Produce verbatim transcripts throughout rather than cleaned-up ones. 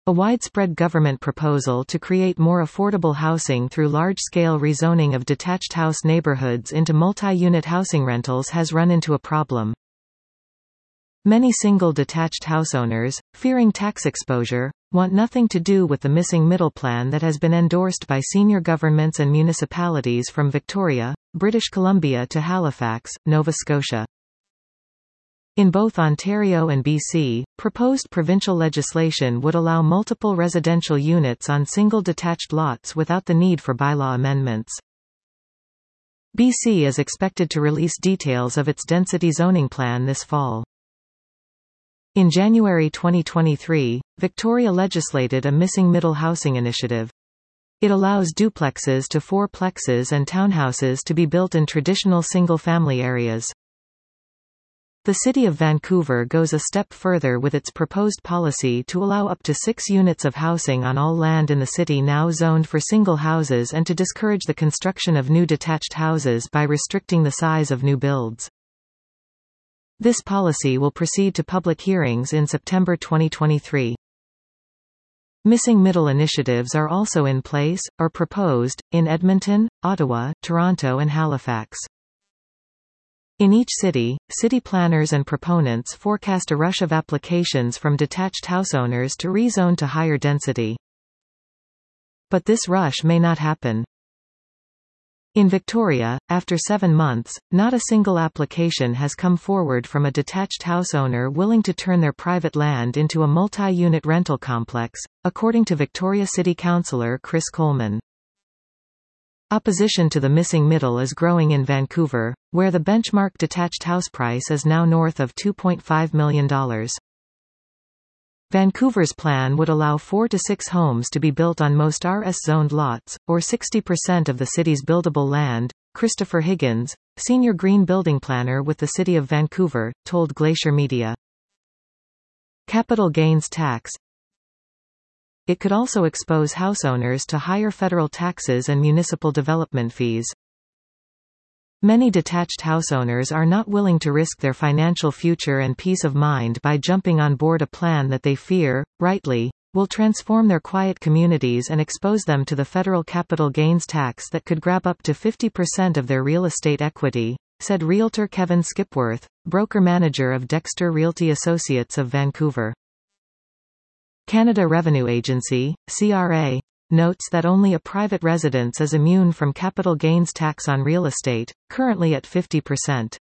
A widespread government proposal to create more affordable housing through large-scale rezoning of detached house neighborhoods into multi-unit housing rentals has run into a problem. Many single detached house owners, fearing tax exposure, want nothing to do with the missing middle plan that has been endorsed by senior governments and municipalities from Victoria, British Columbia to Halifax, Nova Scotia. In both Ontario and B C, proposed provincial legislation would allow multiple residential units on single detached lots without the need for bylaw amendments. B C is expected to release details of its density zoning plan this fall. In January twenty twenty-three, Victoria legislated a missing middle housing initiative. It allows duplexes to fourplexes and townhouses to be built in traditional single-family areas. The City of Vancouver goes a step further with its proposed policy to allow up to six units of housing on all land in the city now zoned for single houses and to discourage the construction of new detached houses by restricting the size of new builds. This policy will proceed to public hearings in September twenty twenty-three. Missing middle initiatives are also in place, or proposed, in Edmonton, Ottawa, Toronto and Halifax. In each city, city planners and proponents forecast a rush of applications from detached house owners to rezone to higher density. But this rush may not happen. In Victoria, after seven months, not a single application has come forward from a detached house owner willing to turn their private land into a multi-unit rental complex, according to Victoria City Councillor Chris Coleman. Opposition to the missing middle is growing in Vancouver, where the benchmark detached house price is now north of two point five million dollars. Vancouver's plan would allow four to six homes to be built on most R S-zoned lots, or sixty percent of the city's buildable land. Christopher Higgins, senior green building planner with the City of Vancouver, told Glacier Media. Capital gains tax. It could also expose house owners to higher federal taxes and municipal development fees. Many detached house owners are not willing to risk their financial future and peace of mind by jumping on board a plan that they fear, rightly, will transform their quiet communities and expose them to the federal capital gains tax that could grab up to fifty percent of their real estate equity, said realtor Kevin Skipworth, broker-manager of Dexter Realty Associates of Vancouver. Canada Revenue Agency, C R A, notes that only a private residence is immune from capital gains tax on real estate, currently at fifty percent.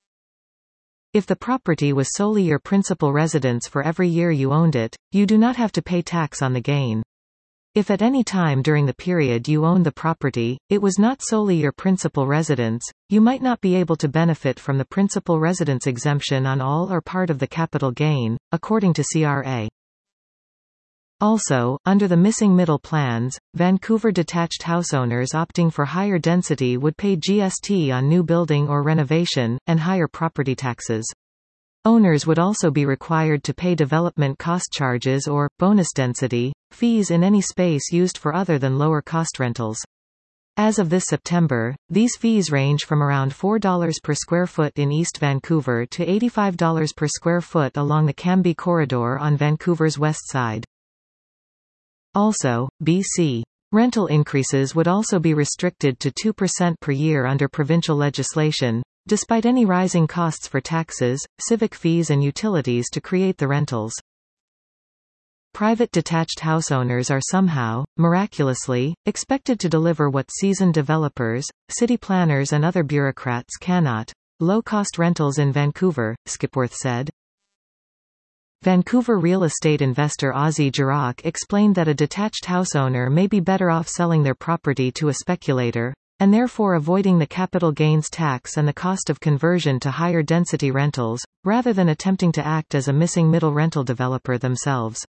If the property was solely your principal residence for every year you owned it, you do not have to pay tax on the gain. If at any time during the period you owned the property, it was not solely your principal residence, you might not be able to benefit from the principal residence exemption on all or part of the capital gain, according to C R A. Also, under the missing middle plans, Vancouver detached house owners opting for higher density would pay G S T on new building or renovation, and higher property taxes. Owners would also be required to pay development cost charges or, bonus density, fees in any space used for other than lower cost rentals. As of this September, these fees range from around four dollars per square foot in East Vancouver to eighty-five dollars per square foot along the Cambie Corridor on Vancouver's west side. Also, B C rental increases would also be restricted to two percent per year under provincial legislation, despite any rising costs for taxes, civic fees and utilities to create the rentals. Private detached house owners are somehow, miraculously, expected to deliver what seasoned developers, city planners and other bureaucrats cannot: low-cost rentals in Vancouver, Skipworth said. Vancouver real estate investor Ozzie Girock explained that a detached house owner may be better off selling their property to a speculator, and therefore avoiding the capital gains tax and the cost of conversion to higher density rentals, rather than attempting to act as a missing middle rental developer themselves.